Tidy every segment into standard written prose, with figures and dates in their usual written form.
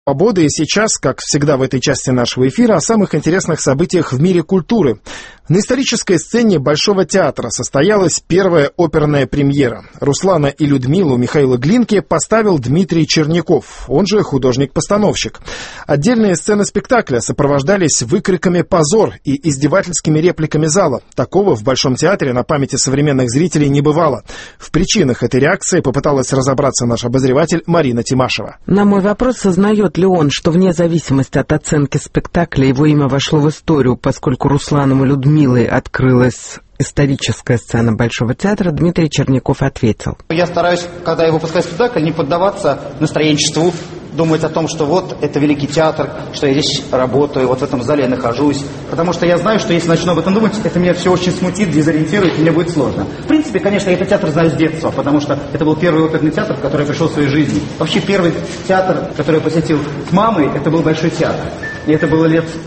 Свободы, и сейчас, как всегда в этой части нашего эфира, о самых интересных событиях в мире культуры. На исторической сцене Большого театра состоялась первая оперная премьера. Руслана и Людмилу Михаила Глинки поставил Дмитрий Черняков, он же художник-постановщик. Отдельные сцены спектакля сопровождались выкриками «позор» и издевательскими репликами зала. Такого в Большом театре на памяти современных зрителей не бывало. В причинах этой реакции попыталась разобраться наш обозреватель Марина Тимашева. На мой вопрос, сознает ли он, что вне зависимости от оценки спектакля его имя вошло в историю, поскольку Русланом и Людмилой открылась историческая сцена Большого театра, Дмитрий Черняков ответил. Я стараюсь, когда я выпускаю спектакль, не поддаваться настроенчеству, думать о том, что вот это великий театр, что я здесь работаю, вот в этом зале я нахожусь. Потому что я знаю, что если начну об этом думать, это меня все очень смутит, дезориентирует, и мне будет сложно. В принципе, конечно, я этот театр знаю с детства, потому что это был первый оперный театр, в который я пришел в своей жизни. Вообще, первый театр, который я посетил с мамой, это был Большой театр. И это было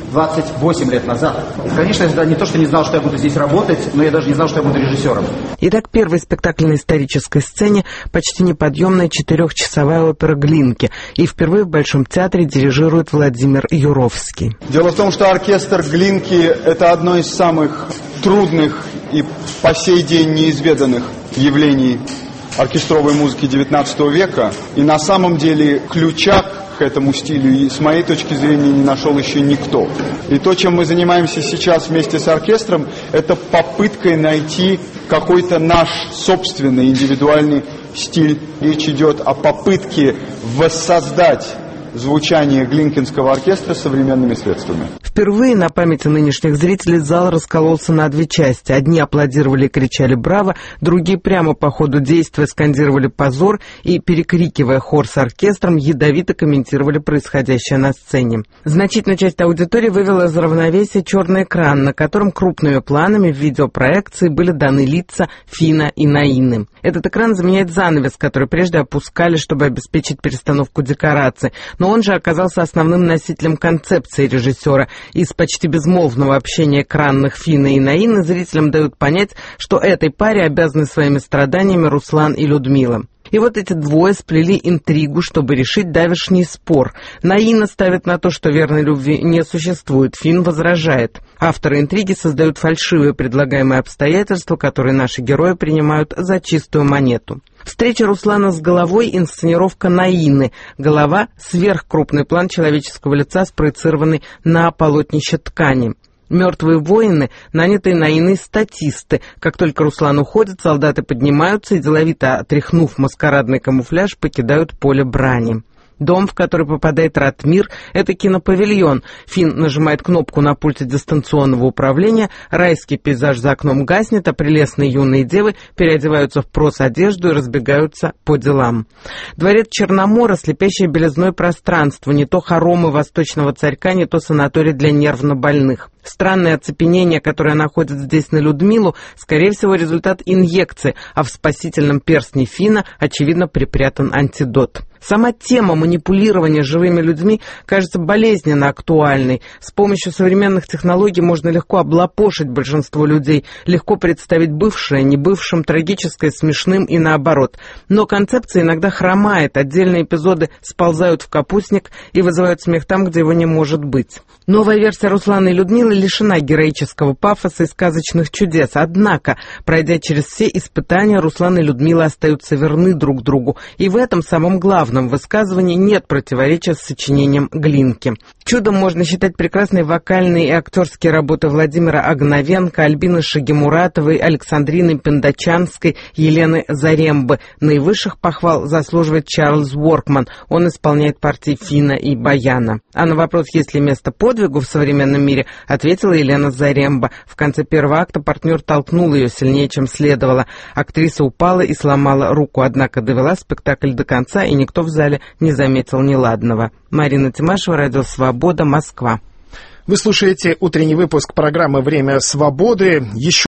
28 лет назад. И, конечно, я не то, что не знал, что я буду здесь работать, но я даже не знал, что я буду режиссером. Итак, первый спектакль на исторической сцене — почти неподъемная 4-часовая опера «Глинки». И впервые в Большом театре дирижирует Владимир Юровский. Дело в том, что оркестр «Глинки» — это одно из самых трудных и по сей день неизведанных явлений оркестровой музыки XIX века. И на самом деле ключа к этому стилю, и с моей точки зрения, не нашел еще никто. И то, чем мы занимаемся сейчас вместе с оркестром, это попыткой найти какой-то наш собственный индивидуальный стиль. Речь идет о попытке воссоздать звучание Глинкинского оркестра современными средствами. Впервые на памяти нынешних зрителей зал раскололся на две части. Одни аплодировали и кричали «Браво!», другие прямо по ходу действия скандировали «Позор!» и, перекрикивая хор с оркестром, ядовито комментировали происходящее на сцене. Значительную часть аудитории вывела из равновесия черный экран, на котором крупными планами в видеопроекции были даны лица Фина и Наины. Этот экран заменяет занавес, который прежде опускали, чтобы обеспечить перестановку декораций. Но он же оказался основным носителем концепции режиссера. Из почти безмолвного общения экранных Фина и Наины зрителям дают понять, что этой паре обязаны своими страданиями Руслан и Людмила. И вот эти двое сплели интригу, чтобы решить давешний спор. Наина ставит на то, что верной любви не существует, Фин возражает. Авторы интриги создают фальшивые предлагаемые обстоятельства, которые наши герои принимают за чистую монету. Встреча Руслана с головой — инсценировка Наины. Голова — сверхкрупный план человеческого лица, спроецированный на полотнище ткани. Мертвые воины, нанятые Наиной статисты. Как только Руслан уходит, солдаты поднимаются и, деловито отряхнув маскарадный камуфляж, покидают поле брани. Дом, в который попадает Ратмир, это кинопавильон. Фин нажимает кнопку на пульте дистанционного управления, райский пейзаж за окном гаснет, а прелестные юные девы переодеваются в прос-одежду и разбегаются по делам. Дворец Черномора — слепящее белизной пространство, не то хоромы восточного царька, не то санаторий для нервнобольных. Странное оцепенение, которое находит здесь на Людмилу, скорее всего, результат инъекции, а в спасительном перстне Фина, очевидно, припрятан антидот. Сама тема манипулирования живыми людьми кажется болезненно актуальной. С помощью современных технологий можно легко облапошить большинство людей, легко представить бывшее небывшим, трагическое смешным и наоборот. Но концепция иногда хромает, отдельные эпизоды сползают в капустник и вызывают смех там, где его не может быть. Новая версия Руслана и Людмилы лишена героического пафоса и сказочных чудес. Однако, пройдя через все испытания, Руслан и Людмила остаются верны друг другу. И в этом самом главном высказывании нет противоречия с сочинением Глинки. Чудом можно считать прекрасные вокальные и актерские работы Владимира Агновенко, Альбины Шагимуратовой, Александрины Пендачанской, Елены Зарембы. Наивысших похвал заслуживает Чарльз Уоркман. Он исполняет партии Фина и Баяна. А на вопрос, есть ли место подвигу в современном мире, ответила Елена Заремба. В конце первого акта партнер толкнул ее сильнее, чем следовало. Актриса упала и сломала руку, однако довела спектакль до конца, и никто в зале не заметил неладного. Марина Тимашева, Радио Свобода, Москва. Вы слушаете утренний выпуск программы «Время свободы». Еще